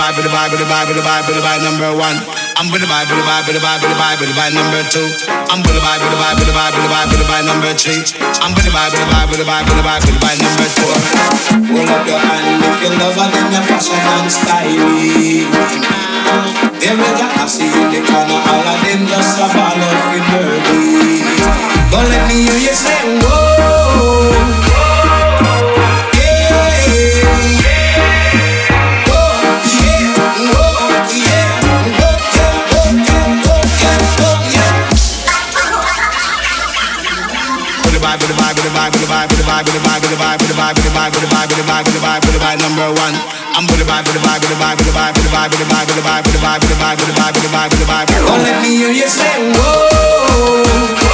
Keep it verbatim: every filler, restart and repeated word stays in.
vibe, with the vibe, with the vibe, with the vibe, with the vibe number one. I'm with the vibe, with the vibe, with the vibe, with the vibe, with the vibe number two. I'm with the vibe, with the vibe, with the vibe, with the vibe, with the vibe number three. I'm with the vibe, with the vibe, with the vibe, with the vibe, with the vibe number four. Hold up your hand if you love her, then your fashion and styling. There with your assy in the corner, all of them just a ball of your dirty. But let me hear you say, whoa. With the vibe, with the vibe, with the vibe, with the vibe, with the vibe, with the vibe, with the vibe, with the vibe, with the vibe, with the vibe, with the vibe, with the vibe number one. I'm with the vibe, with the vibe, with the vibe, with the vibe, with the vibe, with the vibe, with the vibe, with the vibe, with the vibe, with the vibe, with the vibe, with the vibe, with the vibe. Oh, let me hear you say, whoa.